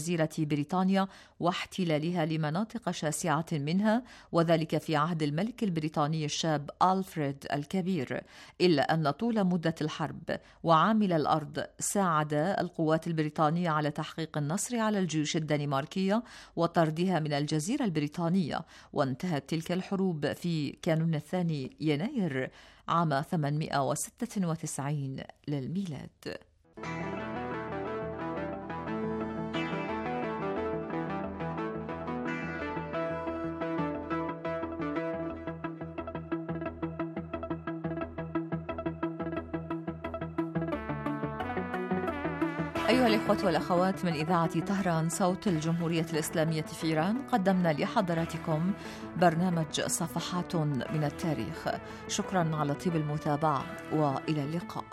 جزيرة بريطانيا واحتلالها لمناطق شاسعة منها، وذلك في عهد الملك البريطاني الشاب ألفريد الكبير. إلا أن طول مدة الحرب وعامل الأرض ساعد القوات البريطانية على تحقيق النصر على الجيوش الدنماركية وطردها من الجزيرة البريطانية، وانتهت تلك الحروب في كانون الثاني يناير عام 896 للميلاد. أيها الإخوة والأخوات، من إذاعة طهران صوت الجمهورية الإسلامية في إيران، قدمنا لحضراتكم برنامج صفحات من التاريخ. شكرا على طيب المتابعة وإلى اللقاء.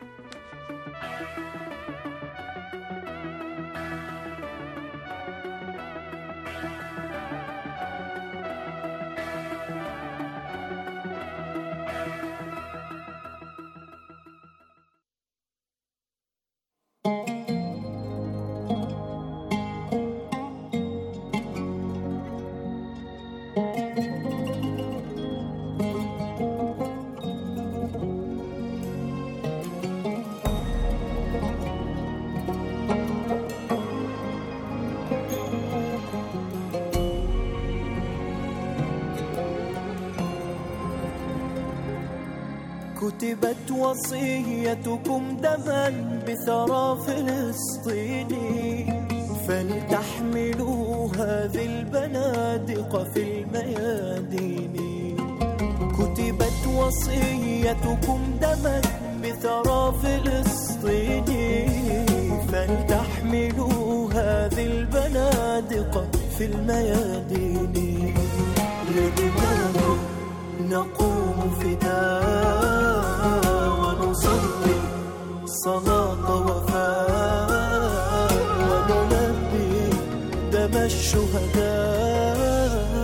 كتبت وصيتكم دما بثرى فلسطيني، فلتحملوا هذه البنادق في الميادين. كتبت وصيتكم دما بثرى فلسطيني، فلتحملوا هذه البنادق في الميادين. لدماء نقوم فداء ونصلي صلاة وفاء، ونلبي دم الشهداء.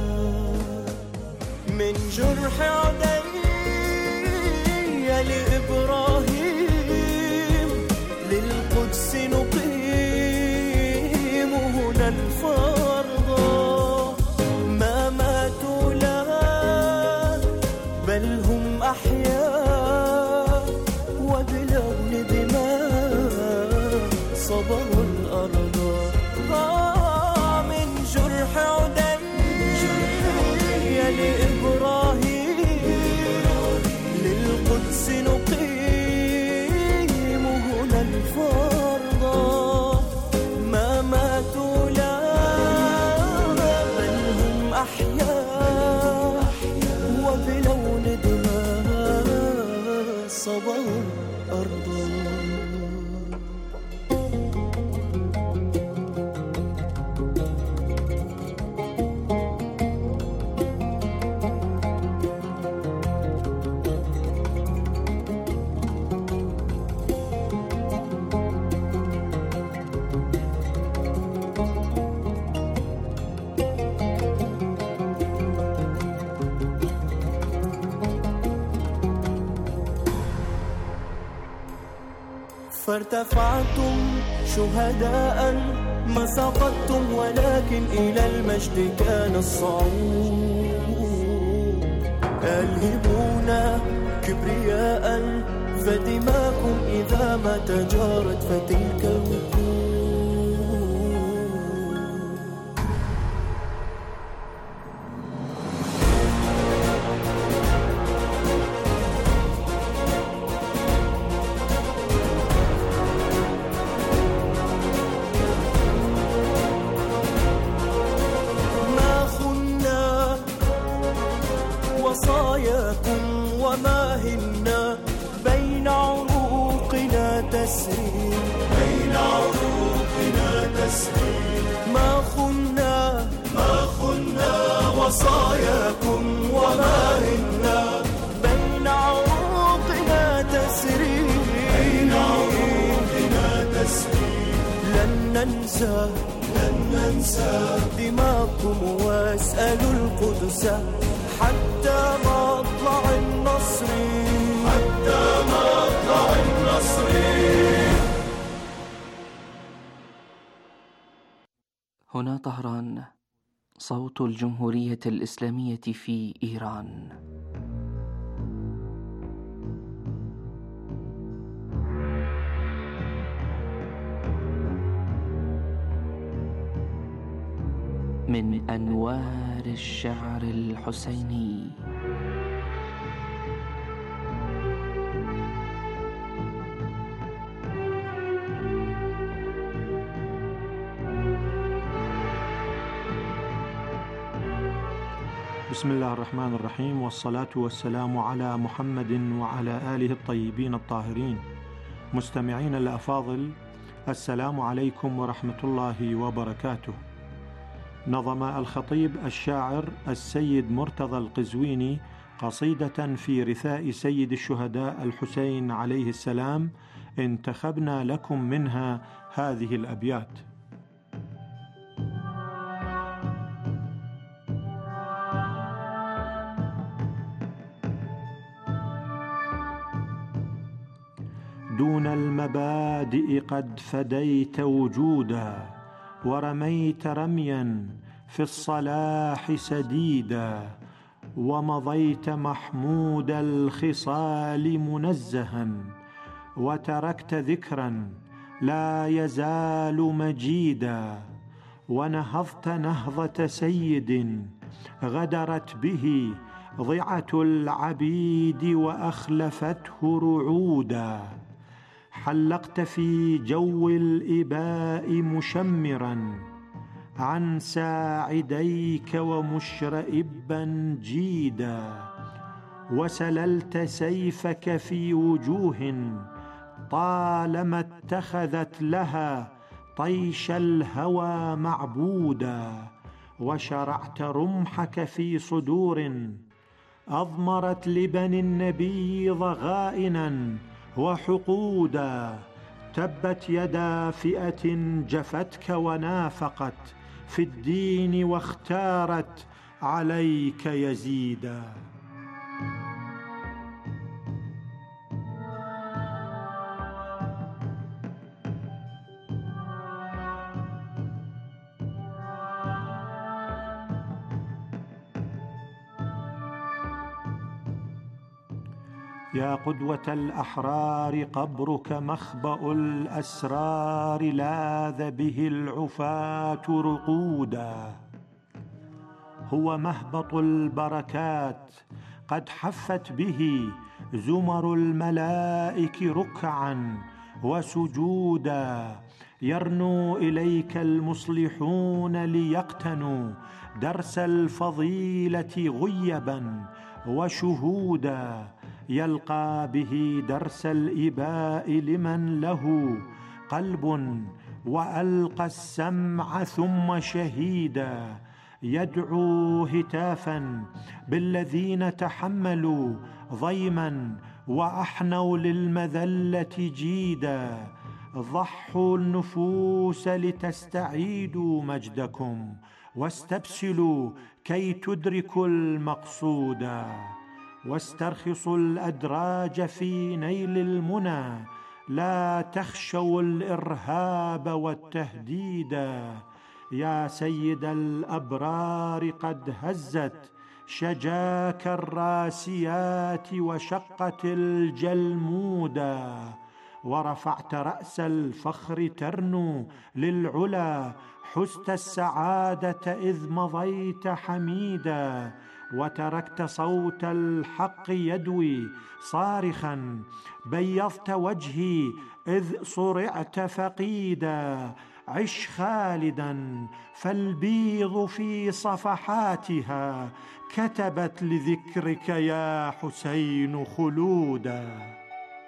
من جرح عدي لإبراهيم للقدس نقيم هنا الفرض. ما ماتوا لا بل هم أحياء، وبلون دماء صبروا الأرض. من جرح عدي لإبراهيم للقدس نقيم هنا الفرض. ما ماتوا لا بل هم أحياء، وبلون دماء صبروا الأرض. فارتفعتم شهداء ما سقطتم، ولكن إلى المجد كان الصعود. ألهبونا كبرياء فدماكم إذا ما تجارت فتلك الوقود. وصاياكم وما هنا بين عروقنا تسري، بين عروقنا تسري. ما خنا وصاياكم وما هنا بين عروقنا تسري، بين عروقنا تسري. لن ننسى دماءكم واسألوا القدس حتى مطلع النصر، حتى مطلع النصر. هنا طهران، صوت الجمهورية الإسلامية في إيران. من أنوار الشعر الحسيني. بسم الله الرحمن الرحيم، والصلاة والسلام على محمد وعلى آله الطيبين الطاهرين. مستمعين الأفاضل، السلام عليكم ورحمة الله وبركاته. نظم الخطيب الشاعر السيد مرتضى القزويني قصيدة في رثاء سيد الشهداء الحسين عليه السلام، انتخبنا لكم منها هذه الأبيات: دون المبادئ قد فديت وجودا، ورميت رميا في الصلاح سديدا، ومضيت محمود الخصال منزها، وتركت ذكرا لا يزال مجيدا، ونهضت نهضة سيد غدرت به ضعة العبيد وأخلفته رعودا، حلقت في جو الإباء مشمرا عن ساعديك ومشرئبا جيدا، وسللت سيفك في وجوه طالما اتخذت لها طيش الهوى معبودا، وشرعت رمحك في صدور أضمرت لبني النبي ضغائنا وحقودا، تبت يدا فئة جفتك ونافقت في الدين واختارت عليك يزيدا. يا قدوة الأحرار قبرك مخبأ الأسرار، لاذ به العفاة رقودا، هو مهبط البركات قد حفت به زمر الملائك ركعا وسجودا، يرنو إليك المصلحون ليقتنوا درس الفضيلة غيبا وشهودا، يلقى به درس الإباء لمن له قلب وألقى السمع ثم شهيدا، يدعو هتافا بالذين تحملوا ضيما وأحنوا للمذلة جيدا، ضحوا النفوس لتستعيدوا مجدكم واستبسلوا كي تدركوا المقصودا، واسترخصوا الأدراج في نيل المنى، لا تخشوا الإرهاب والتهديدا، يا سيد الأبرار قد هزت شجاك الراسيات وشقت الجلمودا، ورفعت رأس الفخر ترنو للعلا، حزت السعادة إذ مضيت حميدا، وتركت صوت الحق يدوي صارخا، بيضت وجهي إذ صرعت فقيدا، عش خالدا فالبيض في صفحاتها كتبت لذكرك يا حسين خلودا.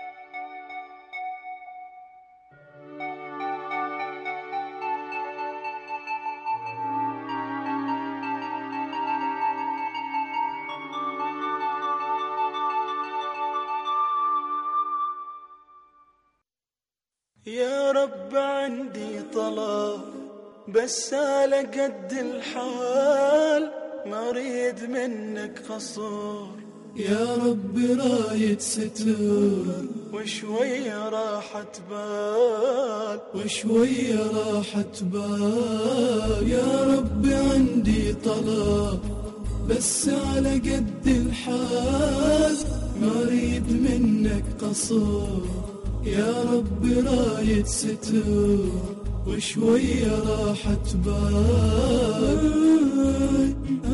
يا رب عندي طلب بس على قد الحال، ما أريد منك قصور يا رب راية ستر وشوية راحة بال وشوية راحة بال. يا رب عندي طلب بس على قد الحال، ما أريد منك قصر. يا رب راية ستر وشوية راحة بال.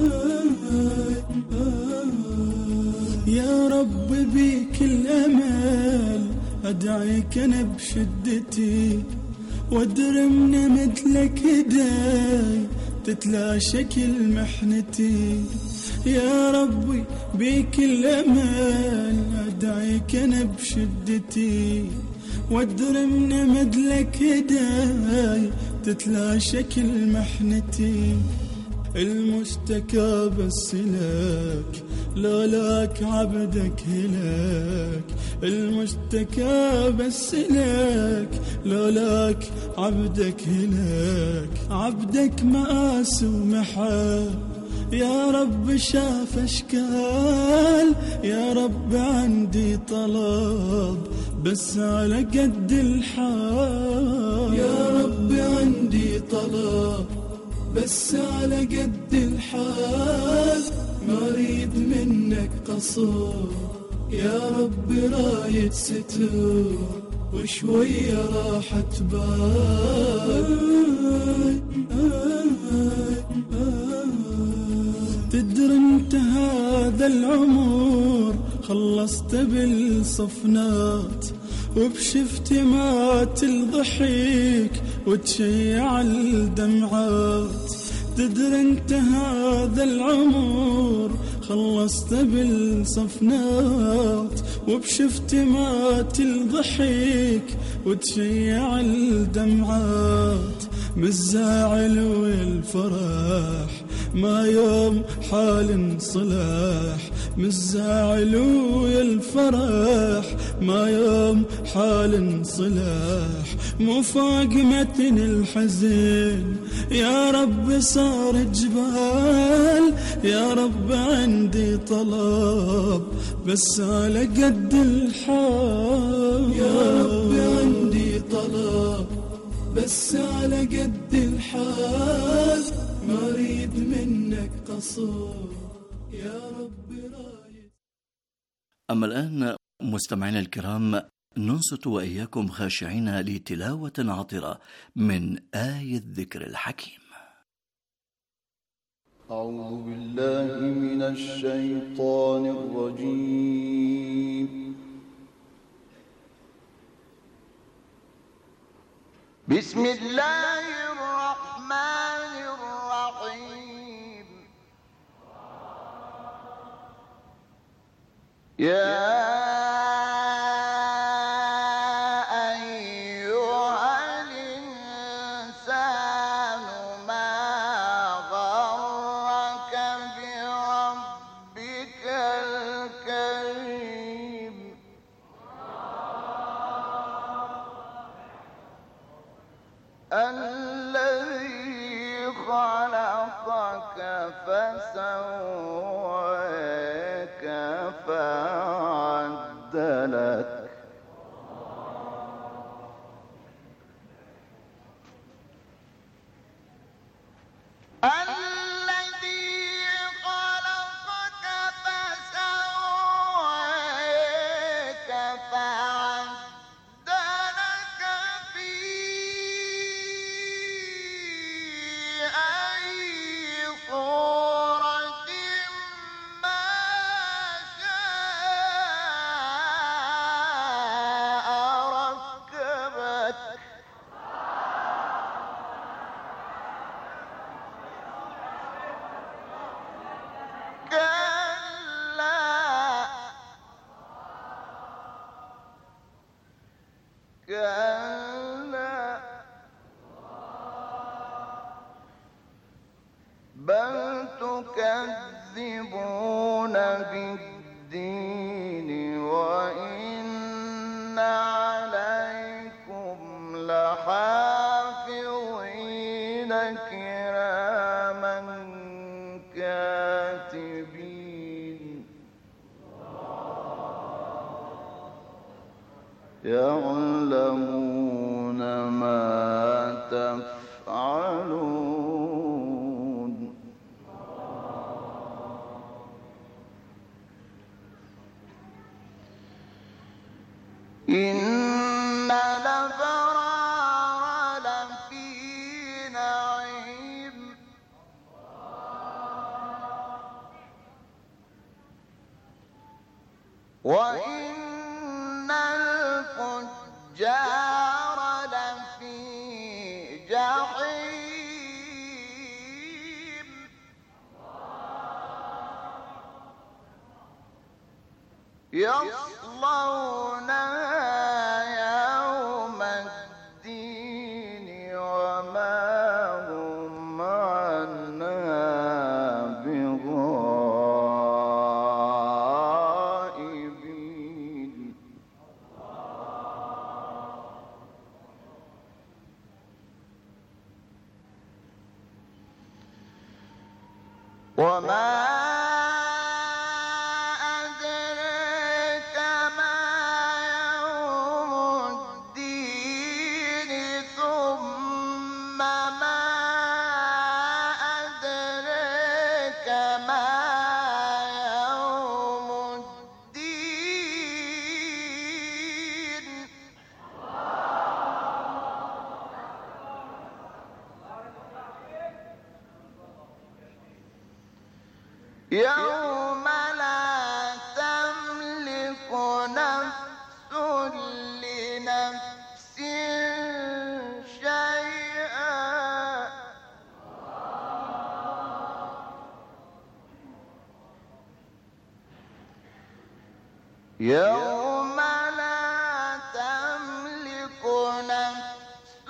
يا رب بيك الأمل أدعيك أنا بشدتي، وادرمنا مثلك هداي تتلاشى كل محنتي. يا ربي بيك الأمل أدعيك أنا بشدتي، وادرمنا مثلك هداي تتلاشى كل محنتي. المشتكى بس لك لولاك عبدك هلاك، المشتكى بس لك لولاك عبدك هلاك. عبدك مآس ومحال يا رب شاف اشكال. يا رب عندي طلب بس على قد الحال. يا رب عندي طلب بس على قد الحال، ما أريد منك قصر. يا رب راية ستر وشوية راحة بال. تدري انت هذا العمر خلصت بالصفنات، وبشفتي مات الضحيك وتشيع الدمعات. تدري انت هذا العمر خلصت بالصفنات، وبشفتي مات الضحيك وتشيع الدمعات. مالزعل والفرح ما يوم حال صلاح، مالزعل والفرح ما يوم حال صلاح. مفاقمة الحزن يا رب صار جبال. يا رب عندي طلب بس على قد الحال. يا رب عندي طلب بس على قد الحال، ما أريد منك قصر. يا رب رايد. أما الآن مستمعينا الكرام ننصت وإياكم خاشعين لتلاوة عطرة من آية الذكر الحكيم. أعوذ بالله من الشيطان الرجيم. بسم الله الرحمن الرحيم. يا الذي خلقك فسواك فعدلك. كلا بل تكذبون بالدين وإن عليكم لحافظين كراما كاتبين يعلمون ما تفعلون إن الأبرار لفي نعيم وإن الفجار لفي جحيم يصلونها يوم الدين وما هم عنها بغائبين وما أدريك ما يوم الدين ثم ما أدريك ما يوم الدين يوم لا تملك نفس لنفس شيئا يوم لا تملك نفس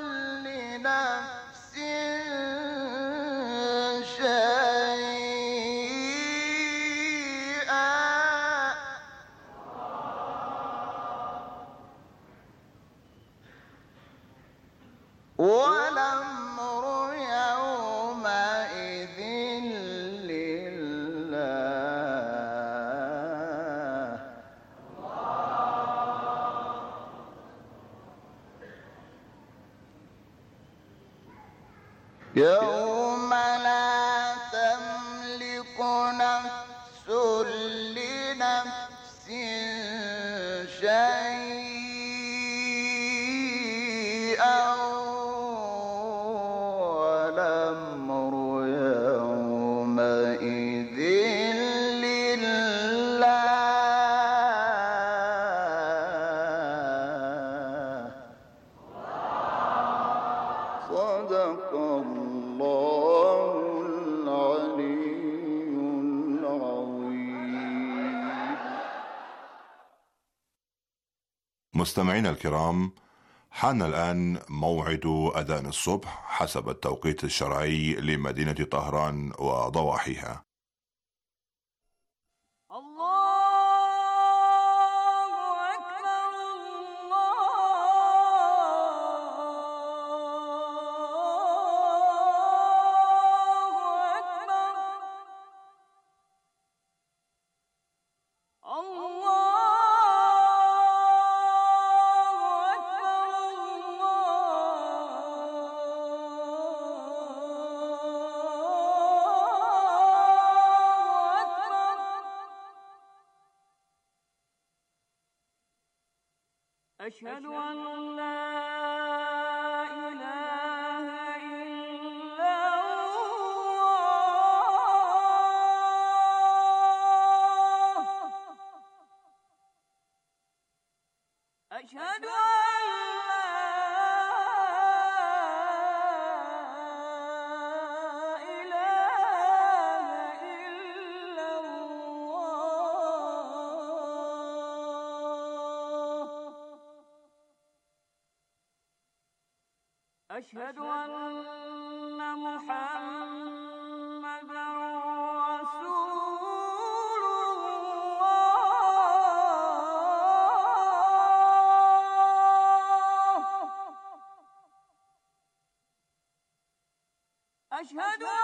لنفس شيئا والأمر يومئذ لله يوم لا تملك نفس لنفس شيئا والأمر يومئذ لله صدق الله العلي العظيم. مستمعينا الكرام، حان الآن موعد أذان الصبح حسب التوقيت الشرعي لمدينة طهران وضواحيها. أشهد أن لا إله إلا الله أشهد أن أشهد أن محمدًا رسول الله أشهد أن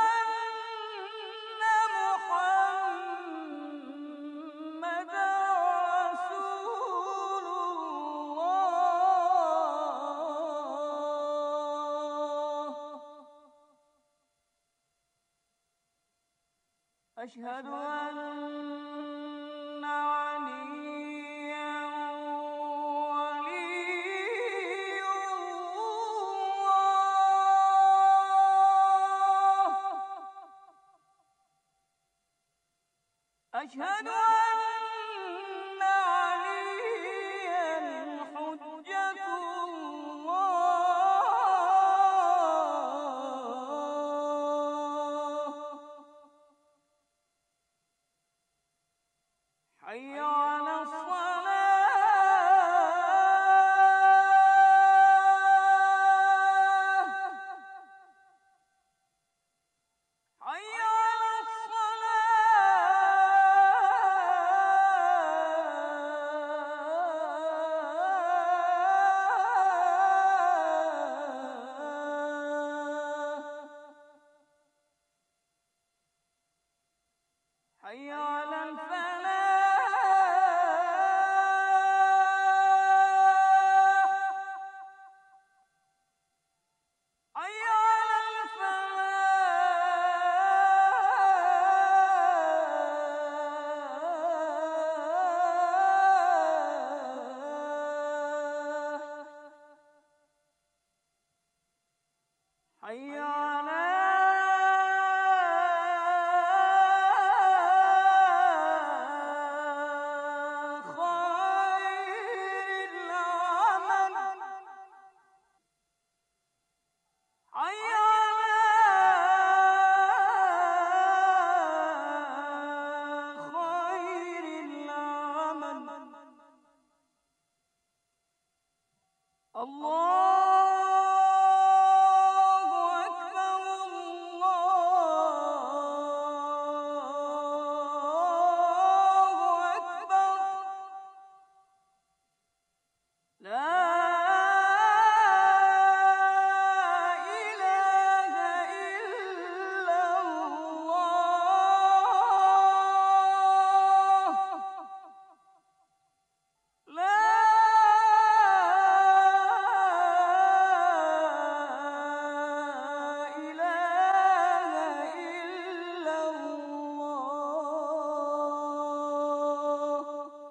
محمدًا رسول الله أشهد أن عليا ولي الله. أشهد أن عليا حجة الله. حي على الصلاة. حي على الصلاة. حي على الفلاح. حي على الفلاح. حي على خير العمل. حي على خير العمل. الله أكبر الله أكبر. لا إله إلا الله. لا إله إلا الله.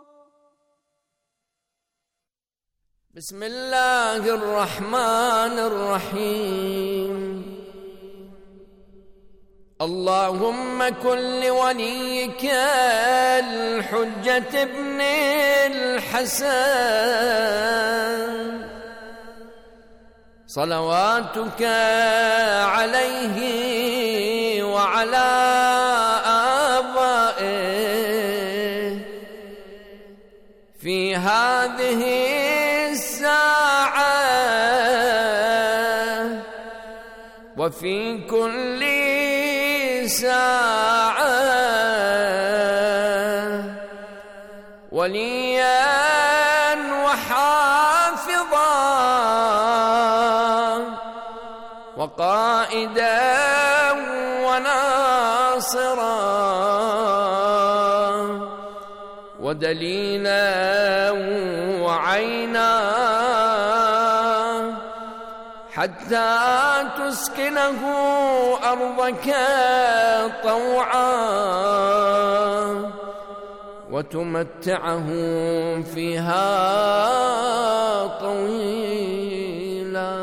بسم الله الرحمن الرحيم. اللهم كن لوليك الحجة ابن الحسن صلواتك عليه وعلى آبائه في هذه الساعة وفي كل ساعة وليا وحافظا وقائدا وناصرا ودليلا وعينا حتى تسكنه أرضك طوعا وتمتعه فيها طويلا.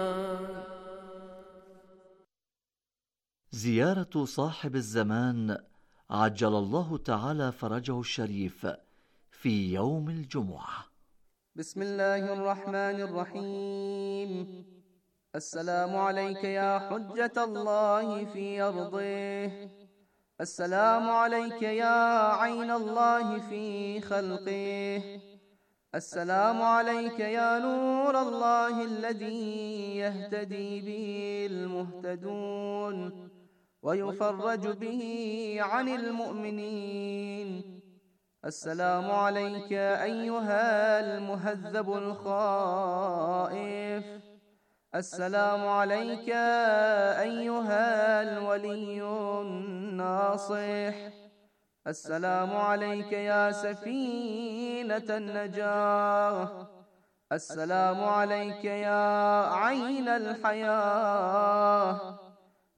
زيارة صاحب الزمان عجل الله تعالى فرجه الشريف في يوم الجمعة. بسم الله الرحمن الرحيم. السلام عليك يا حجة الله في أرضه. السلام عليك يا عين الله في خلقه. السلام عليك يا نور الله الذي يهتدي به المهتدون ويفرج به عن المؤمنين. السلام عليك أيها المهذب الخائف. السلام عليك أيها الولي الناصح. السلام عليك يا سفينة النجاة. السلام عليك يا عين الحياة.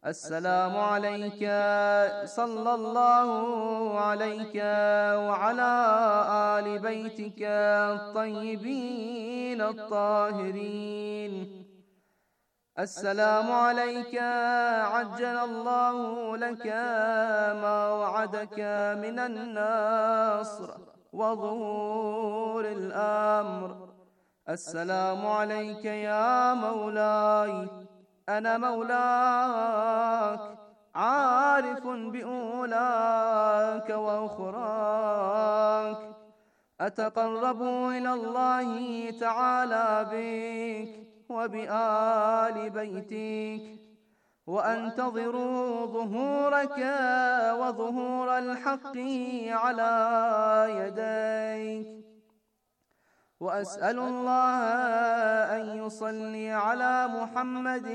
السلام عليك صلى الله عليك وعلى آل بيتك الطيبين الطاهرين. السلام عليك عجل الله لك ما وعدك من النصر وظهور الأمر. السلام عليك يا مولاي، أنا مولاك عارف بأولاك وأخراك، أتقرب إلى الله تعالى بك وبآل بيتك، وأنتظر ظهورك وظهور الحق على يديك، وأسأل الله أن يصلي على محمد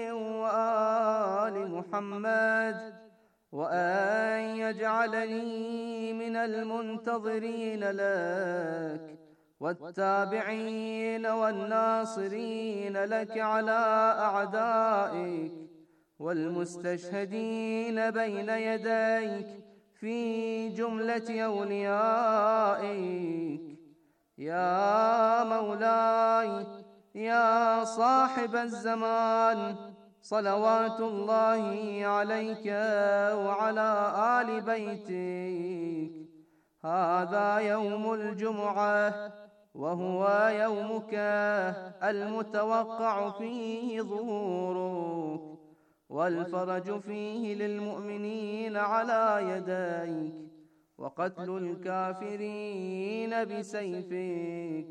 وآل محمد، وأن يجعلني من المنتظرين لك والتابعين والناصرين لك على أعدائك، والمستشهدين بين يديك في جملة أوليائك. يا مولاي يا صاحب الزمان، صلوات الله عليك وعلى آل بيتك. هذا يوم الجمعة، وهو يومك المتوقع فيه ظهورك، والفرج فيه للمؤمنين على يديك، وقتل الكافرين بسيفك.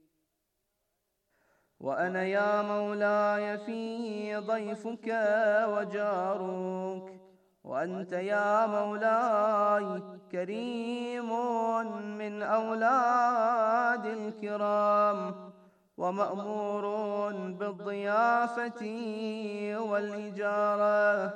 وأنا يا مولاي فيه ضيفك وجارك، وأنت يا مولاي كريم من أولاد الكرام، ومأمور بالضيافة والإجارة،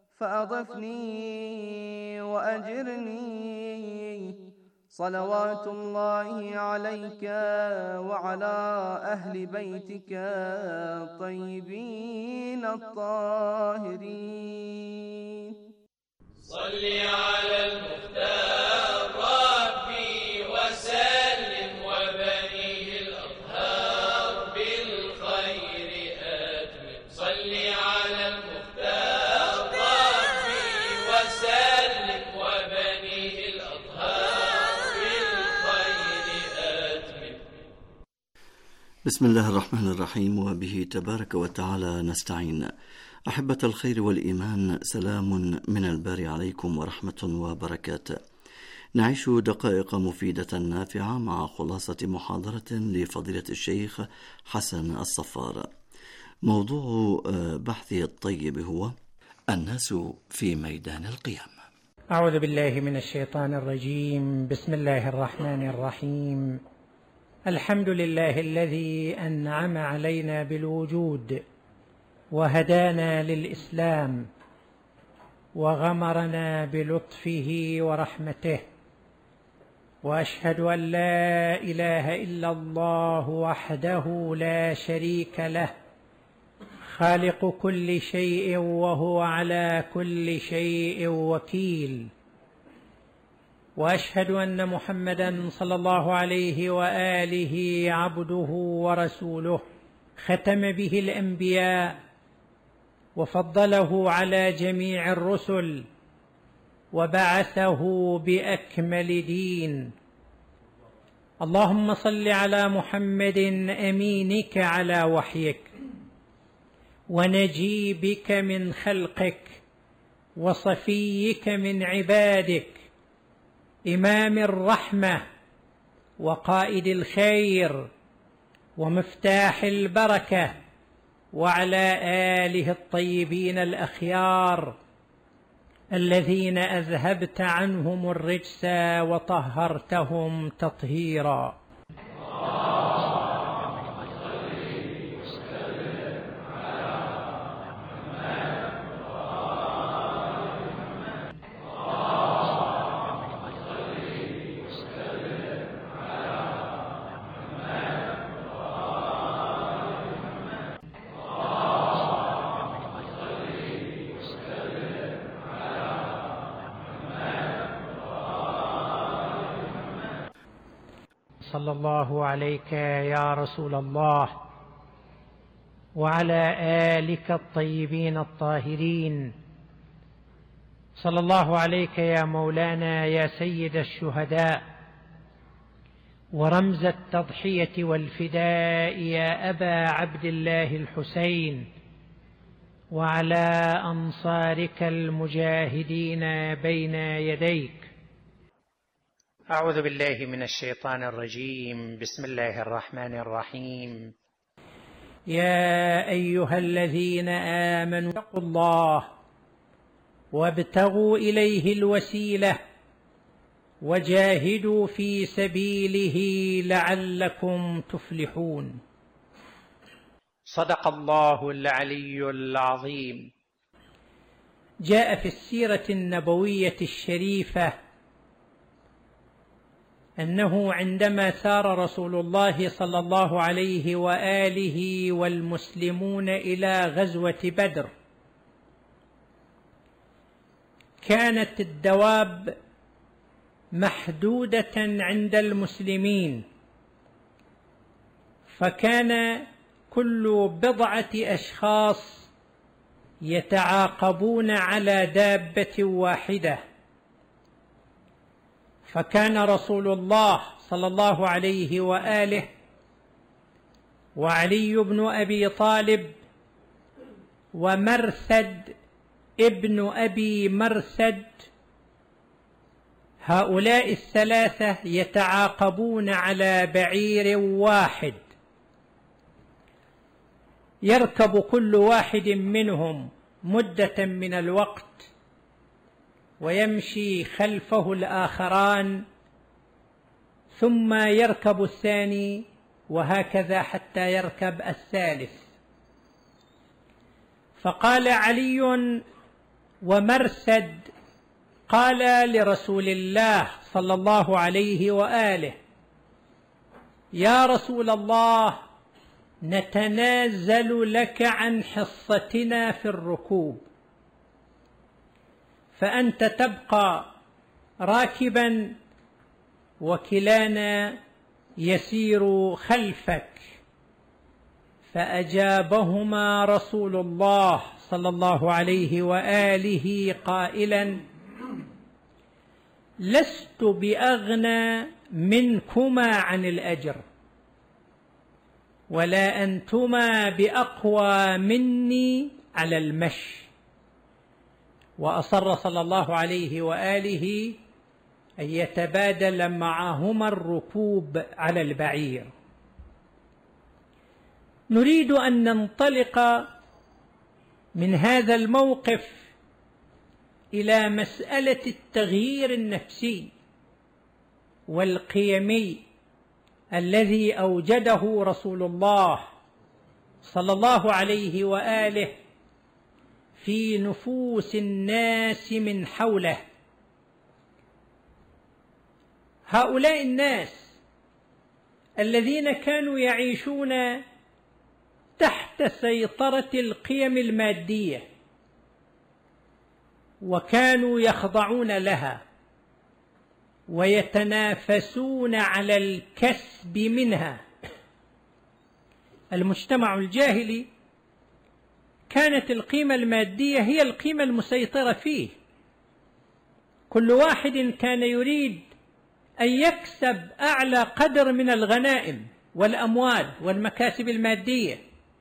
فأضفني وأجرني. صلوات الله عليك وعلى أهل بيتك الطيبين الطاهرين. صل على المختار ربي وسلم، وبنيه الأطهار بالخير أتمم. صل على المختار ربي وسلم، وبنيه الأطهار بالخير أتمم. بسم الله الرحمن الرحيم، وبه تبارك وتعالى نستعين. أحبة الخير والإيمان، سلام من الباري عليكم ورحمة وبركاته. نعيش دقائق مفيدة نافعة مع خلاصة محاضرة لفضيلة الشيخ حسن الصفار. موضوع بحثه الطيب هو الناس في ميدان القيام. أعوذ بالله من الشيطان الرجيم. بسم الله الرحمن الرحيم. الحمد لله الذي أنعم علينا بالوجود، وهدانا للإسلام، وغمرنا بلطفه ورحمته، وأشهد أن لا إله إلا الله وحده لا شريك له، خالق كل شيء وهو على كل شيء وكيل، وأشهد أن محمدا صلى الله عليه وآله عبده ورسوله، ختم به الأنبياء وفضله على جميع الرسل، وبعثه بأكمل دين. اللهم صل على محمد أمينك على وحيك، ونجيبك من خلقك، وصفيك من عبادك، إمام الرحمة وقائد الخير ومفتاح البركة، وعلى آله الطيبين الأخيار الذين أذهبت عنهم الرجس وطهرتهم تطهيرا. صلى الله عليك يا رسول الله وعلى آلك الطيبين الطاهرين. صلى الله عليك يا مولانا يا سيد الشهداء ورمز التضحية والفداء يا أبا عبد الله الحسين، وعلى أنصارك المجاهدين بين يديك. أعوذ بالله من الشيطان الرجيم. بسم الله الرحمن الرحيم. يا أيها الذين آمنوا اتقوا الله وابتغوا إليه الوسيلة وجاهدوا في سبيله لعلكم تفلحون. صدق الله العلي العظيم. جاء في السيرة النبوية الشريفة أنه عندما سار رسول الله صلى الله عليه وآله والمسلمون إلى غزوة بدر كانت الدواب محدودة عند المسلمين، فكان كل بضعة أشخاص يتعاقبون على دابة واحدة، فكان رسول الله صلى الله عليه وآله وعلي بن أبي طالب ومرثد ابن أبي مرثد هؤلاء الثلاثة يتعاقبون على بعير واحد، يركب كل واحد منهم مدة من الوقت ويمشي خلفه الآخران ثم يركب الثاني وهكذا حتى يركب الثالث. فقال علي ومرثد قال لرسول الله صلى الله عليه وآله: يا رسول الله، نتنازل لك عن حصتنا في الركوب، فأنت تبقى راكبا وكلانا يسير خلفك. فأجابهما رسول الله صلى الله عليه وآله قائلا: لست بأغنى منكما عن الأجر، ولا أنتما بأقوى مني على المشي. وأصر صلى الله عليه وآله أن يتبادل معهما الركوب على البعير. نريد أن ننطلق من هذا الموقف إلى مسألة التغيير النفسي والقيمي الذي أوجده رسول الله صلى الله عليه وآله في نفوس الناس من حوله. هؤلاء الناس الذين كانوا يعيشون تحت سيطرة القيم المادية وكانوا يخضعون لها ويتنافسون على الكسب منها. المجتمع الجاهلي كانت القيمة المادية هي القيمة المسيطرة فيه، كل واحد كان يريد أن يكسب أعلى قدر من الغنائم والأموال والمكاسب المادية،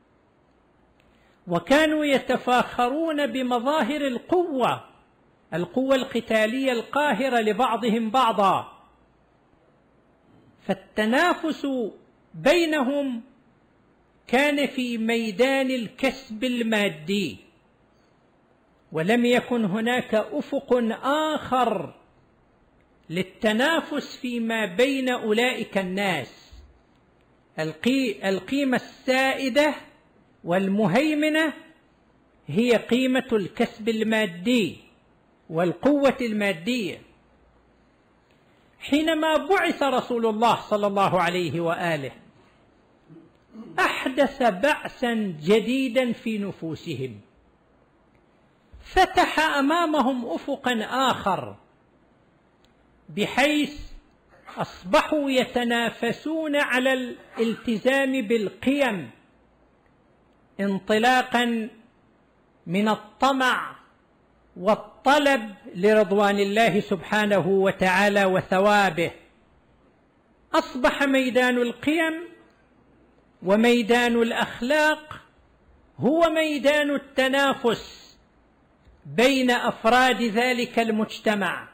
وكانوا يتفاخرون بمظاهر القوة القتالية القاهرة لبعضهم بعضا. فالتنافس بينهم كان في ميدان الكسب المادي، ولم يكن هناك أفق آخر للتنافس فيما بين أولئك الناس. القيمة السائدة والمهيمنة هي قيمة الكسب المادي والقوة المادية. حينما بعث رسول الله صلى الله عليه وآله أحدث بعثا جديدا في نفوسهم، فتح أمامهم أفقا آخر، بحيث أصبحوا يتنافسون على الالتزام بالقيم انطلاقا من الطمع والطلب لرضوان الله سبحانه وتعالى وثوابه. أصبح ميدان القيم وميدان الأخلاق هو ميدان التنافس بين أفراد ذلك المجتمع،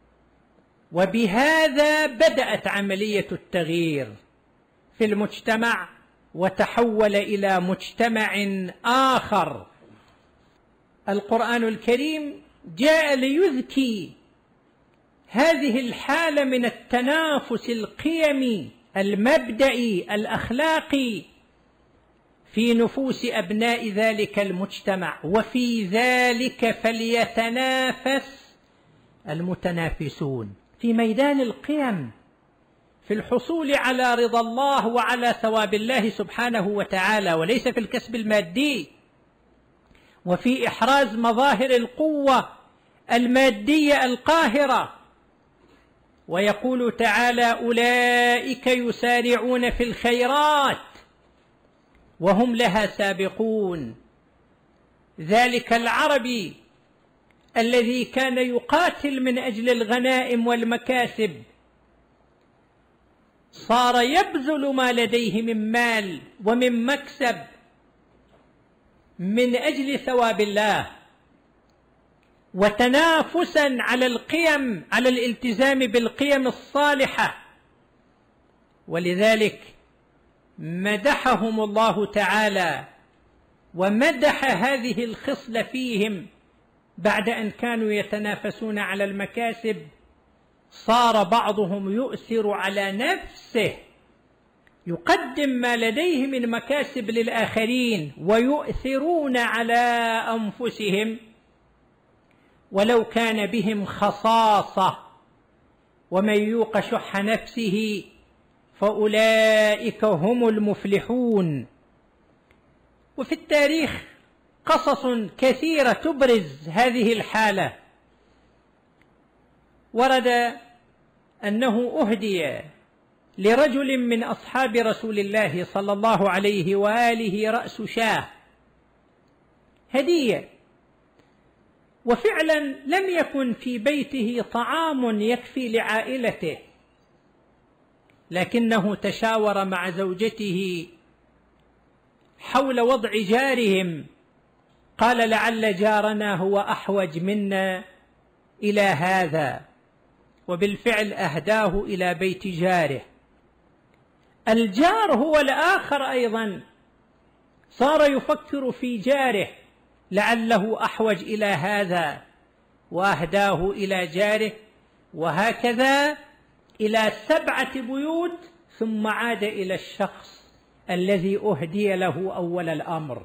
وبهذا بدأت عملية التغيير في المجتمع وتحول إلى مجتمع آخر. القرآن الكريم جاء ليذكي هذه الحالة من التنافس القيمي المبدئي الأخلاقي في نفوس أبناء ذلك المجتمع، وفي ذلك فليتنافس المتنافسون في ميدان القيم، في الحصول على رضا الله وعلى ثواب الله سبحانه وتعالى، وليس في الكسب المادي وفي إحراز مظاهر القوة المادية القاهرة. ويقول تعالى: أولئك يسارعون في الخيرات وهم لها سابقون. ذلك العربي الذي كان يقاتل من أجل الغنائم والمكاسب صار يبذل ما لديه من مال ومن مكسب من أجل ثواب الله، وتنافسا على القيم، على الالتزام بالقيم الصالحة. ولذلك مدحهم الله تعالى ومدح هذه الخصلة فيهم بعد أن كانوا يتنافسون على المكاسب. صار بعضهم يؤثر على نفسه، يقدم ما لديه من مكاسب للآخرين، ويؤثرون على أنفسهم ولو كان بهم خصاصة. ومن يوق شح نفسه فأولئك هم المفلحون. وفي التاريخ قصص كثيرة تبرز هذه الحالة. ورد أنه أهدي لرجل من أصحاب رسول الله صلى الله عليه وآله رأس شاة هدية، وفعلا لم يكن في بيته طعام يكفي لعائلته، لكنه تشاور مع زوجته حول وضع جارهم. قال: لعل جارنا هو أحوج منا إلى هذا، وبالفعل أهداه إلى بيت جاره. الجار هو الآخر أيضا صار يفكر في جاره لعله أحوج إلى هذا، وأهداه إلى جاره، وهكذا إلى 7 بيوت، ثم عاد إلى الشخص الذي أهدي له أول الأمر.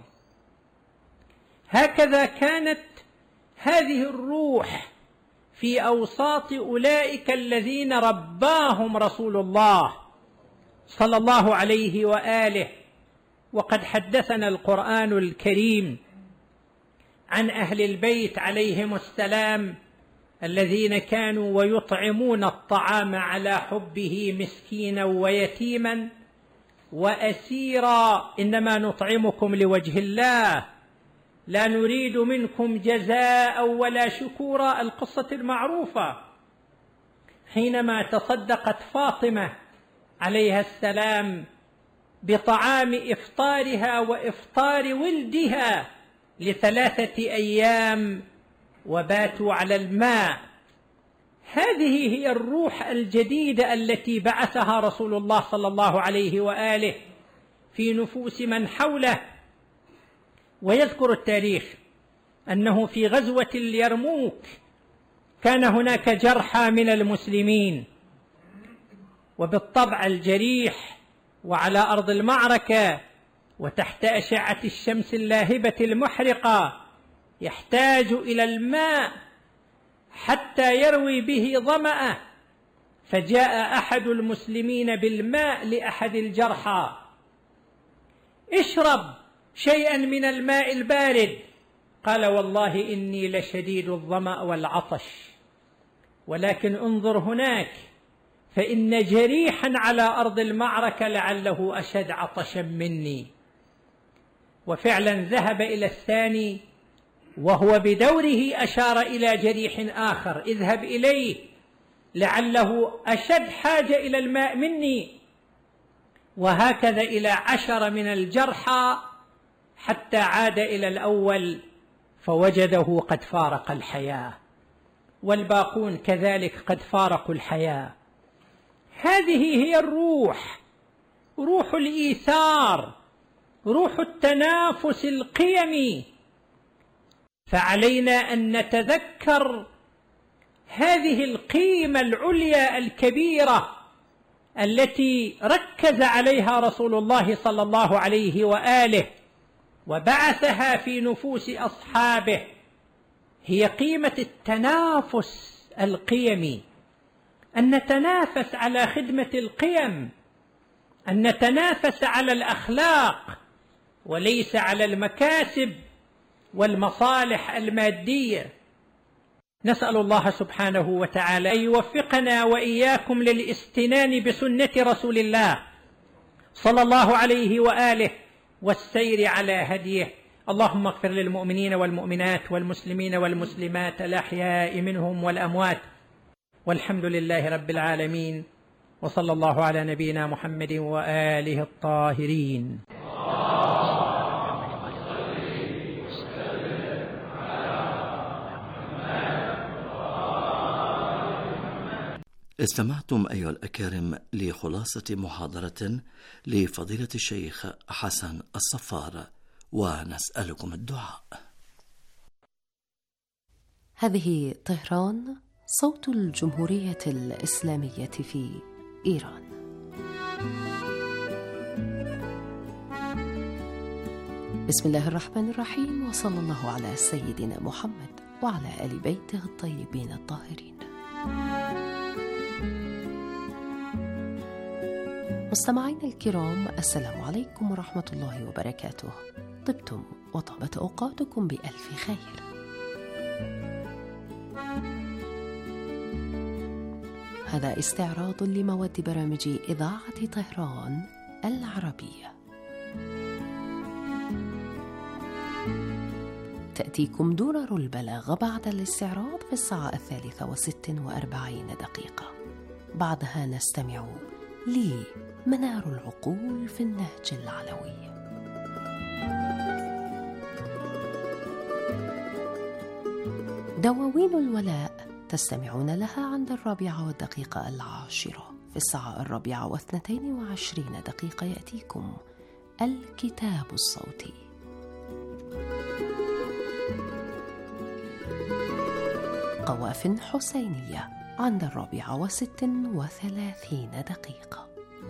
هكذا كانت هذه الروح في أوساط أولئك الذين رباهم رسول الله صلى الله عليه وآله. وقد حدثنا القرآن الكريم عن أهل البيت عليهم السلام الذين كانوا ويطعمون الطعام على حبه مسكينا ويتيما وأسيرا، إنما نطعمكم لوجه الله لا نريد منكم جزاء ولا شكورا. القصة المعروفة حينما تصدقت فاطمة عليها السلام بطعام إفطارها وإفطار ولدها ل3 أيام وباتوا على الماء. هذه هي الروح الجديدة التي بعثها رسول الله صلى الله عليه وآله في نفوس من حوله. ويذكر التاريخ أنه في غزوة اليرموك كان هناك جرحى من المسلمين، وبالطبع الجريح وعلى أرض المعركة وتحت أشعة الشمس اللاهبة المحرقة يحتاج إلى الماء حتى يروي به ظمأه، فجاء أحد المسلمين بالماء لأحد الجرحى: اشرب شيئا من الماء البارد. قال: والله إني لشديد الظمأ والعطش، ولكن انظر هناك فإن جريحا على أرض المعركة لعله أشد عطشا مني. وفعلا ذهب إلى الثاني وهو بدوره أشار إلى جريح آخر: اذهب إليه لعله أشد حاجة إلى الماء مني. وهكذا إلى 10 من الجرحى حتى عاد إلى الأول فوجده قد فارق الحياة، والباقون كذلك قد فارقوا الحياة. هذه هي الروح، روح الإيثار، روح التنافس القيمي. فعلينا أن نتذكر هذه القيمة العليا الكبيرة التي ركز عليها رسول الله صلى الله عليه وآله وبعثها في نفوس أصحابه، هي قيمة التنافس القيمي، أن نتنافس على خدمة القيم، أن نتنافس على الأخلاق وليس على المكاسب والمصالح المادية. نسأل الله سبحانه وتعالى أن يوفقنا وإياكم للاستنان بسنة رسول الله صلى الله عليه وآله والسير على هديه. اللهم اغفر للمؤمنين والمؤمنات والمسلمين والمسلمات الأحياء منهم والأموات، والحمد لله رب العالمين، وصلى الله على نبينا محمد وآله الطاهرين. استمعتم أيها الأكارم لخلاصة محاضرة لفضيلة الشيخ حسن الصفار، ونسألكم الدعاء. هذه طهران، صوت الجمهورية الإسلامية في إيران. بسم الله الرحمن الرحيم، وصلى الله على سيدنا محمد وعلى آل بيته الطيبين الطاهرين. مستمعين الكرام، السلام عليكم ورحمة الله وبركاته. طبتم وطابت أوقاتكم بألف خير. هذا استعراض لمواد برامج إذاعة طهران العربية. تأتيكم درر البلاغة بعد الاستعراض في الساعة 3:46. بعدها نستمع لمنار العقول في النهج العلوي. دواوين الولاء تستمعون لها عند 4:10 في الساعة 4:22 يأتيكم الكتاب الصوتي. قواف حسينية عند 4:36.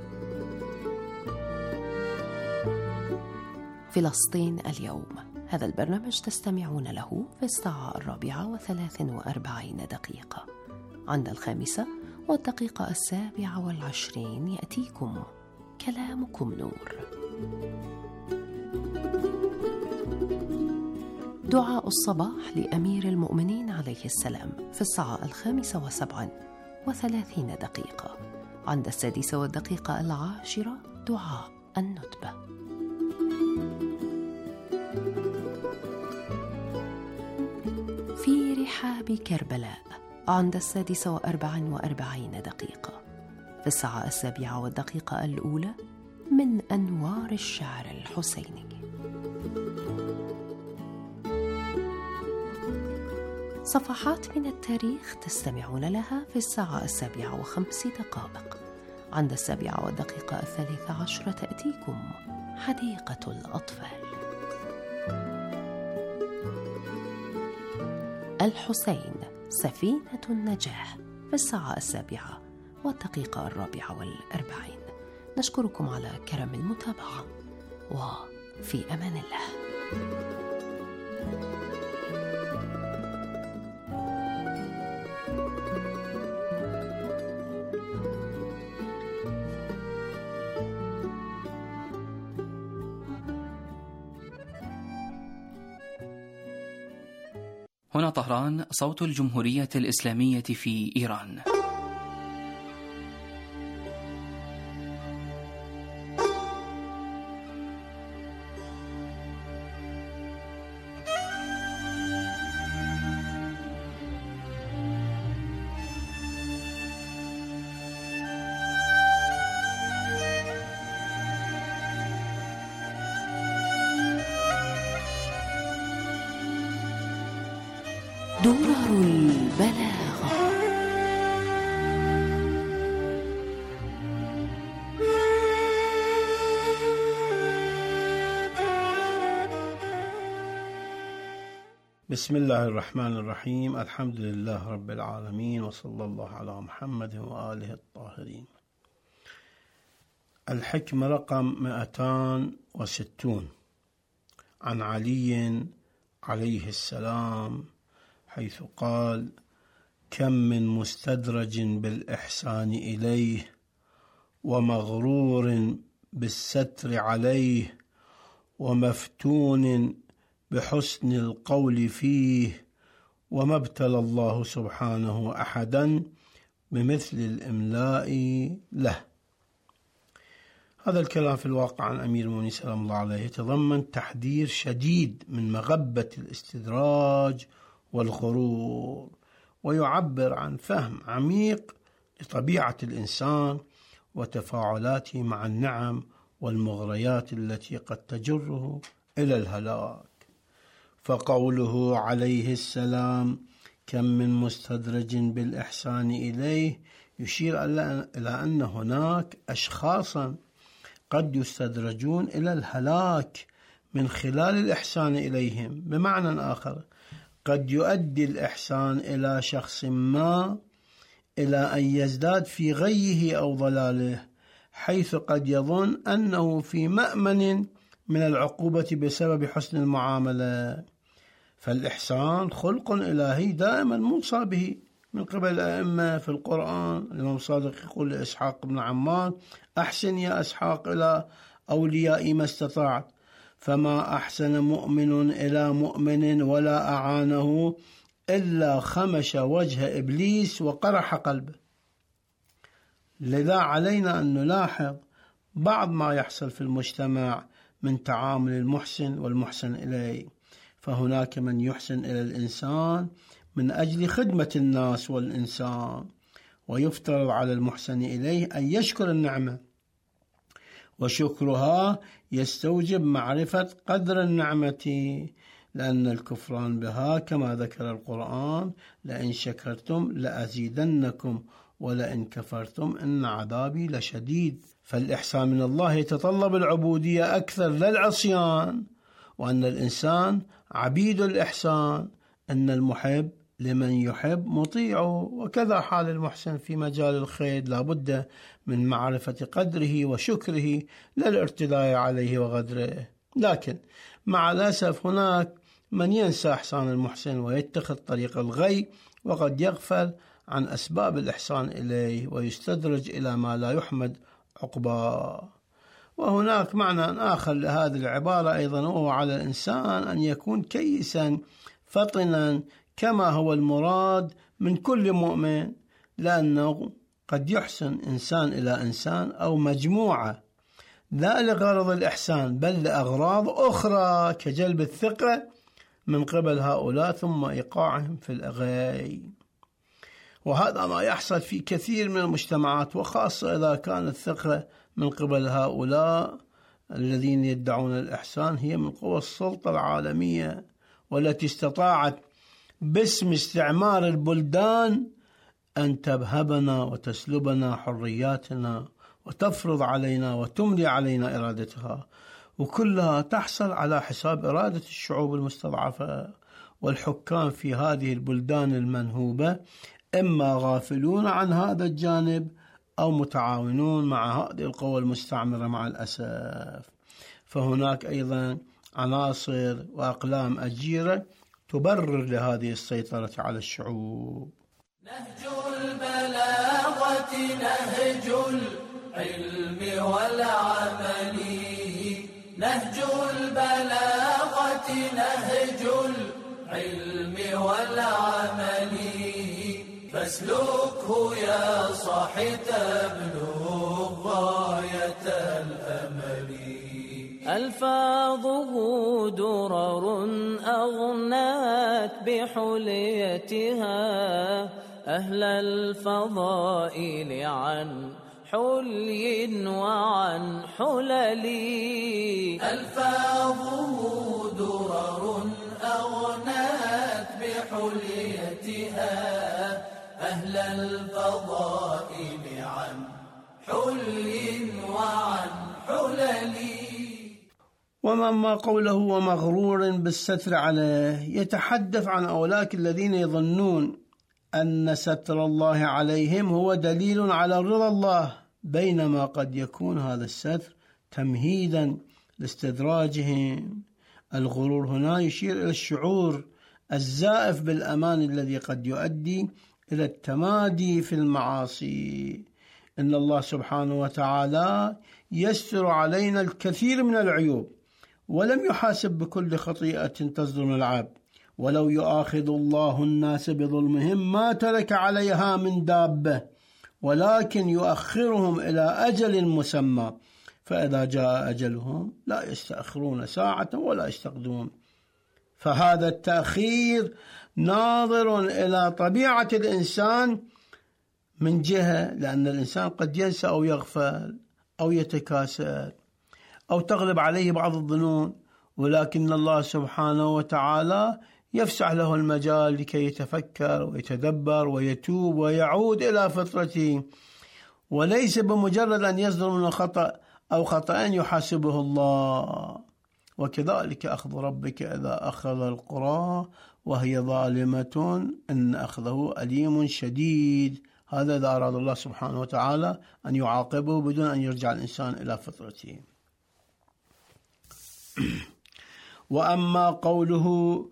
فلسطين اليوم، هذا البرنامج تستمعون له في الساعة 4:43. عند 5:27 يأتيكم كلامكم نور. دعاء الصباح لأمير المؤمنين عليه السلام في الساعة 5:37. عند 6:10 دعاء الندبة. في رحاب كربلاء عند 6:44. في الساعة 7:01 الأولى من أنوار الشعر الحسيني. صفحات من التاريخ تستمعون لها في الساعة 7:05. عند 7:13 تأتيكم حديقة الأطفال. الحسين سفينة النجاة في الساعة 7:44. نشكركم على كرم المتابعة، وفي أمان الله. هنا طهران، صوت الجمهورية الإسلامية في إيران. درر البلاغة. بسم الله الرحمن الرحيم. الحمد لله رب العالمين، وصلى الله على محمد وآله الطاهرين. الحكمة رقم 260 عن علي عليه السلام، حيث قال: كم من مستدرج بالإحسان إليه، ومغرور بالستر عليه، ومفتون بحسن القول فيه، وما ابتلى الله سبحانه أحدا بمثل الإملاء له. هذا الكلام في الواقع عن أمير المؤمنين سلام الله عليه يتضمن تحذير شديد من مغبة الاستدراج والغرور، ويعبر عن فهم عميق لطبيعة الإنسان وتفاعلاته مع النعم والمغريات التي قد تجره إلى الهلاك. فقوله عليه السلام: كم من مستدرج بالإحسان إليه، يشير إلى أن هناك أشخاصا قد يستدرجون إلى الهلاك من خلال الإحسان إليهم. بمعنى آخر، قد يؤدي الإحسان إلى شخص ما إلى أن يزداد في غيه أو ضلاله، حيث قد يظن أنه في مأمن من العقوبة بسبب حسن المعاملة. فالإحسان خلق إلهي دائما موصى به من قبل الأئمة في القرآن. الإمام صادق يقول لإسحاق بن عمار: أحسن يا إسحاق إلى أوليائي ما استطعت، فما أحسن مؤمن إلى مؤمن ولا أعانه إلا خمش وجه إبليس وقرح قلبه. لذا علينا أن نلاحظ بعض ما يحصل في المجتمع من تعامل المحسن والمحسن إليه. فهناك من يحسن إلى الإنسان من أجل خدمة الناس والإنسان، ويفترض على المحسن إليه أن يشكر النعمة، وشكرها يستوجب معرفة قدر النعمة، لأن الكفران بها كما ذكر القرآن: لئن شكرتم لأزيدنكم ولئن كفرتم إن عذابي لشديد. فالإحسان من الله يتطلب العبودية أكثر لا العصيان، وأن الإنسان عبيد الإحسان، أن المحب لمن يحب مطيعه، وكذا حال المحسن في مجال الخير، لا بد من معرفة قدره وشكره لا الارتداء عليه وغدره. لكن مع الأسف هناك من ينسى إحسان المحسن ويتخذ طريق الغي، وقد يغفل عن أسباب الإحسان إليه ويستدرج إلى ما لا يحمد عقباه. وهناك معنى آخر لهذه العبارة أيضا، وهو على الإنسان أن يكون كيسا فطنا كما هو المراد من كل مؤمن، لأنه قد يحسن إنسان إلى إنسان أو مجموعة لا لغرض الإحسان بل لأغراض أخرى كجلب الثقة من قبل هؤلاء ثم إيقاعهم في الأغي. وهذا ما يحصل في كثير من المجتمعات، وخاصة إذا كانت الثقة من قبل هؤلاء الذين يدعون الإحسان هي من قوى السلطة العالمية، والتي استطاعت باسم استعمار البلدان أن تبهبنا وتسلبنا حرياتنا وتفرض علينا وتملي علينا إرادتها، وكلها تحصل على حساب إرادة الشعوب المستضعفة. والحكام في هذه البلدان المنهوبة إما غافلون عن هذا الجانب أو متعاونون مع هذه القوى المستعمرة مع الأسف. فهناك أيضا عناصر وأقلام أجيرة تبرر لهذه السيطرة على الشعوب. نهج البلاغة نهج العلم والعمل، نهج البلاغة نهج العلم والعمل، فاسلكه يا صاحي تبلغ غاية الأمل. ألفاظه درر أغنات بحليتها أهل الفضائل عن حلي وعن حلل. ألفاظه درر أغنت بحليتها أهل الفضائل عن حلي وعن حلل. ومما قوله ومغرور بالستر عليه يتحدث عن أولئك الذين يظنون أن ستر الله عليهم هو دليل على رضا الله، بينما قد يكون هذا الستر تمهيدا لاستدراجهم. الغرور هنا يشير إلى الشعور الزائف بالأمان الذي قد يؤدي إلى التمادي في المعاصي. إن الله سبحانه وتعالى يستر علينا الكثير من العيوب، ولم يحاسب بكل خطيئة تصدر من العبد. ولو يؤاخذ الله الناس بظلمهم ما ترك عليها من دابة، ولكن يؤخرهم إلى أجل مسمى، فإذا جاء أجلهم لا يستأخرون ساعة ولا يستقدمون. فهذا التأخير ناظر إلى طبيعة الإنسان من جهة، لأن الإنسان قد ينسى أو يغفل أو يتكاسل أو تغلب عليه بعض الظنون، ولكن الله سبحانه وتعالى يفسح له المجال لكي يتفكر ويتدبر ويتوب ويعود إلى فطرته، وليس بمجرد أن يصدر من خطأ أو خطأين يحاسبه الله. وكذلك أخذ ربك إذا أخذ القرى وهي ظالمة إن أخذه أليم شديد. هذا إذا أراد الله سبحانه وتعالى أن يعاقبه بدون أن يرجع الإنسان إلى فطرته. وأما قوله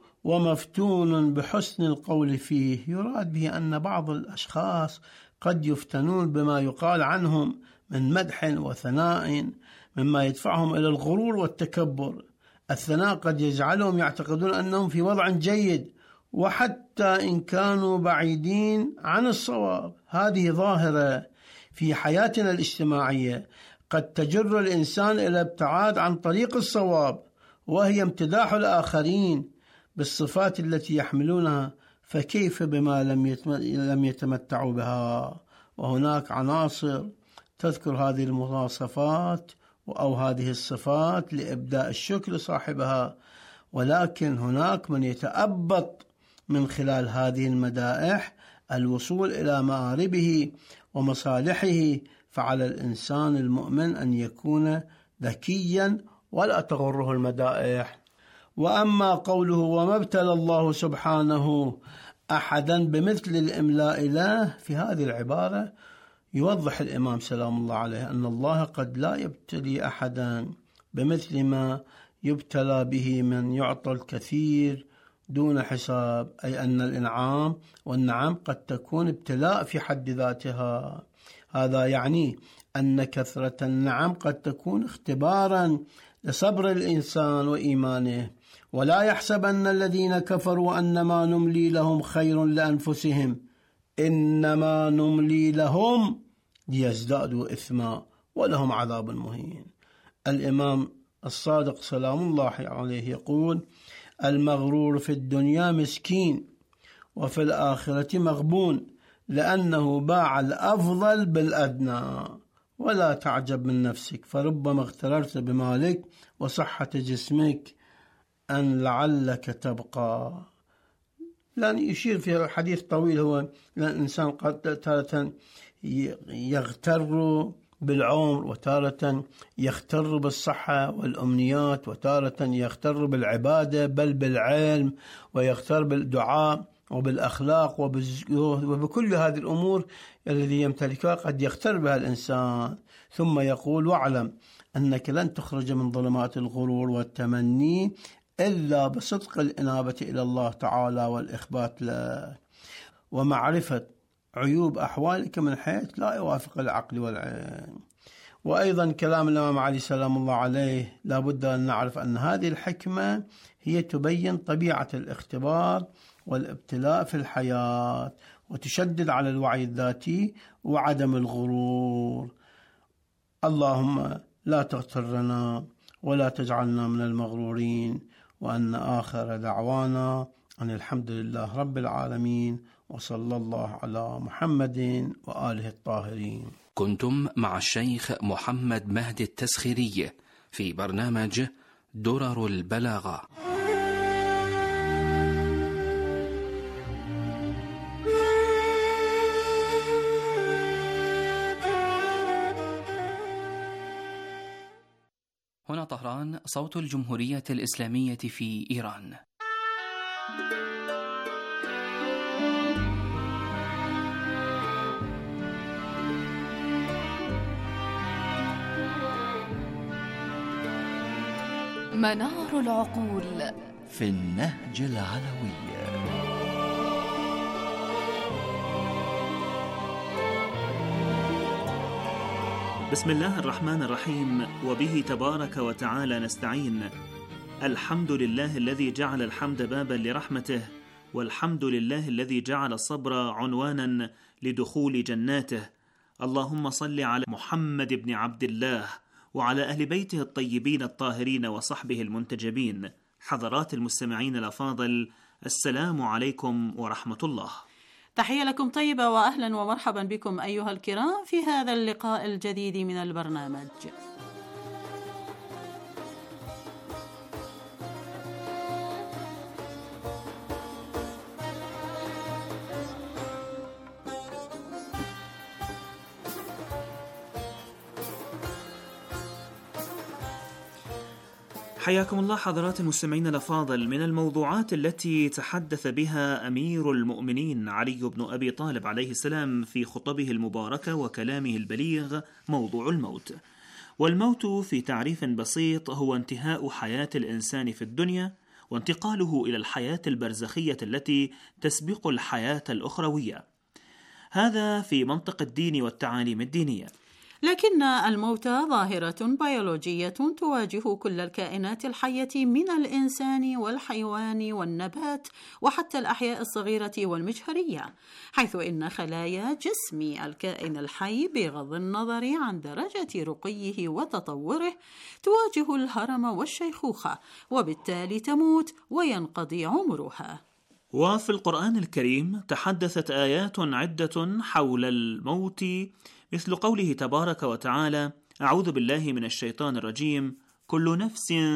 ومفتون بحسن القول فيه، يراد به أن بعض الأشخاص قد يفتنون بما يقال عنهم من مدح وثناء مما يدفعهم إلى الغرور والتكبر. الثناء قد يجعلهم يعتقدون أنهم في وضع جيد، وحتى إن كانوا بعيدين عن الصواب. هذه ظاهرة في حياتنا الاجتماعية قد تجر الإنسان إلى الابتعاد عن طريق الصواب، وهي امتداح الآخرين بالصفات التي يحملونها، فكيف بما لم يتمتعوا بها؟ وهناك عناصر تذكر هذه المواصفات أو هذه الصفات لإبداء الشكر لصاحبها، ولكن هناك من يتأبط من خلال هذه المدائح الوصول إلى مآربه ومصالحه. فعلى الإنسان المؤمن أن يكون ذكيا ولا تغره المدائح. وأما قوله وما ابتلى الله سبحانه أحدا بمثل الإملاء له، في هذه العبارة يوضح الإمام سلام الله عليه أن الله قد لا يبتلي أحدا بمثل ما يبتلى به من يعطى الكثير دون حساب، أي أن الإنعام والنعم قد تكون ابتلاء في حد ذاتها. هذا يعني أن كثرة النعم قد تكون اختبارا لصبر الإنسان وإيمانه. ولا يحسبن الذين كفروا أنما نملي لهم خير لأنفسهم، إنما نملي لهم ليزدادوا إثما ولهم عذاب مهين. الإمام الصادق سلام الله عليه يقول المغرور في الدنيا مسكين وفي الآخرة مغبون، لأنه باع الأفضل بالأدنى. ولا تعجب من نفسك، فربما اغتررت بمالك وصحة جسمك أن لعلك تبقى. لأن يشير في حديث طويل هو لأن الإنسان قد تارة يغتر بالعمر، وتارة يغتر بالصحة والأمنيات، وتارة يغتر بالعبادة بل بالعلم، ويغتر بالدعاء وبالأخلاق وبكل هذه الأمور الذي يمتلكها قد يغتر بها الإنسان. ثم يقول واعلم أنك لن تخرج من ظلمات الغرور والتمني إلا بصدق الإنابة إلى الله تعالى والإخبات له، ومعرفة عيوب أحوالك من حيث لا يوافق العقل والعلم. وأيضا كلام الإمام علي سلام الله عليه لا بد أن نعرف أن هذه الحكمة هي تبين طبيعة الاختبار والابتلاء في الحياة، وتشدد على الوعي الذاتي وعدم الغرور. اللهم لا تغترنا ولا تجعلنا من المغرورين، وأن آخر دعوانا أن الحمد لله رب العالمين، وصلى الله على محمد وآله الطاهرين. كنتم مع الشيخ محمد مهدي التسخيري في برنامج درر البلاغة. هنا طهران، صوت الجمهورية الإسلامية في إيران. منار العقول في النهج العلوي. بسم الله الرحمن الرحيم، وبه تبارك وتعالى نستعين. الحمد لله الذي جعل الحمد بابا لرحمته، والحمد لله الذي جعل الصبر عنوانا لدخول جناته. اللهم صل على محمد بن عبد الله وعلى أهل بيته الطيبين الطاهرين وصحبه المنتجبين. حضرات المستمعين الأفاضل، السلام عليكم ورحمة الله. تحية لكم طيبة، وأهلا ومرحبا بكم أيها الكرام في هذا اللقاء الجديد من البرنامج. حياكم الله حضرات المستمعين الأفاضل. من الموضوعات التي تحدث بها أمير المؤمنين علي بن أبي طالب عليه السلام في خطبه المباركة وكلامه البليغ موضوع الموت. والموت في تعريف بسيط هو انتهاء حياة الإنسان في الدنيا وانتقاله إلى الحياة البرزخية التي تسبق الحياة الأخروية. هذا في منطق الدين والتعاليم الدينية. لكن الموت ظاهرة بيولوجية تواجه كل الكائنات الحية من الإنسان والحيوان والنبات وحتى الأحياء الصغيرة والمجهرية، حيث إن خلايا جسم الكائن الحي بغض النظر عن درجة رقيه وتطوره تواجه الهرم والشيخوخة، وبالتالي تموت وينقضي عمرها. وفي القرآن الكريم تحدثت آيات عدة حول الموت، مثل قوله تبارك وتعالى: أعوذ بالله من الشيطان الرجيم: كل نفس